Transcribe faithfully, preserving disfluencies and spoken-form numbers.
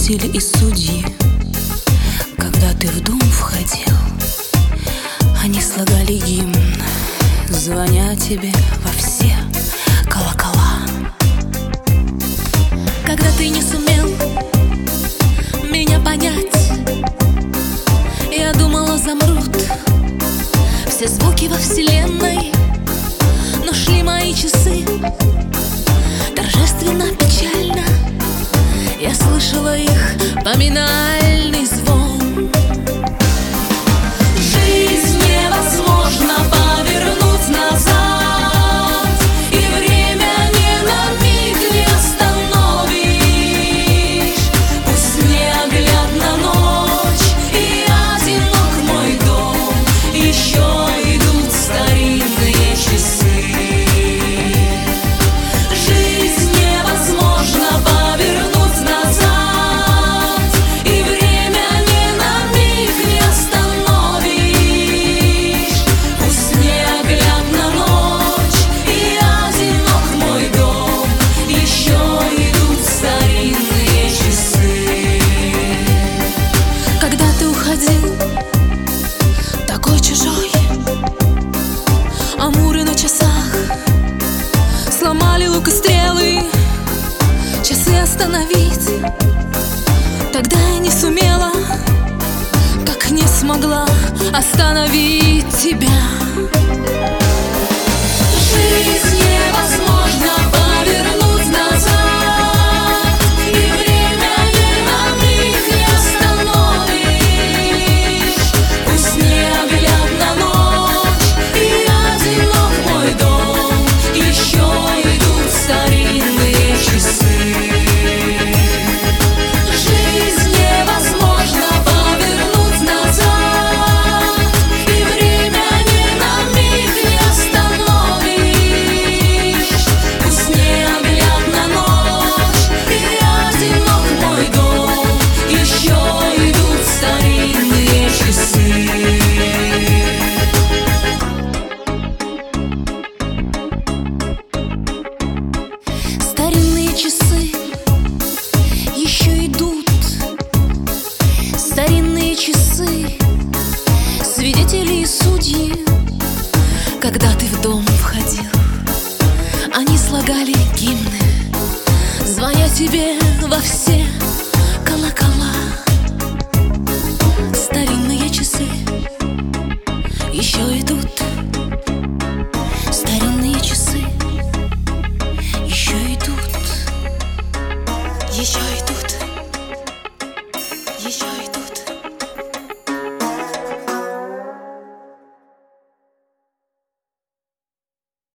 Свидетели и судьи, когда ты в дом входил, они слагали гимн, звоня тебе во все колокола. Когда ты не сумел меня понять, я думала, замрут все звуки во вселенной, но шли мои часы торжественно, печально. Я слышала их поминальный звон. Жизнь невозможно повернуть назад, и время ни на миг не остановишь. Пусть неоглядна ночь и одинок мой дом, еще идут старинные часы. Жизнь невозможно повернуть назад, и время ни на миг не остановишь. Пусть неоглядна ночь и одинок мой дом, еще идут старинные часы. Когда ты уходил, такой чужой, амуры на часах сломали лук и стрелы. Часы остановить тогда я не сумела, как не смогла остановить тебя. Жизнь невозможно повернуть назад, и время ни на миг не остановишь. Пусть неоглядна ночь и одинок мой дом, еще идут старинные часы. Жизнь невозможно повернуть назад, и время ни на миг не остановишь. Пусть неоглядна ночь и одинок мой дом, еще идут старинные часы. Старинные часы еще идут, старинные часы, свидетели и судьи, когда ты в дом входил, они слагали гимны, звоня тебе во все колокола. Старинные часы еще идут, старинные часы еще идут, еще идут.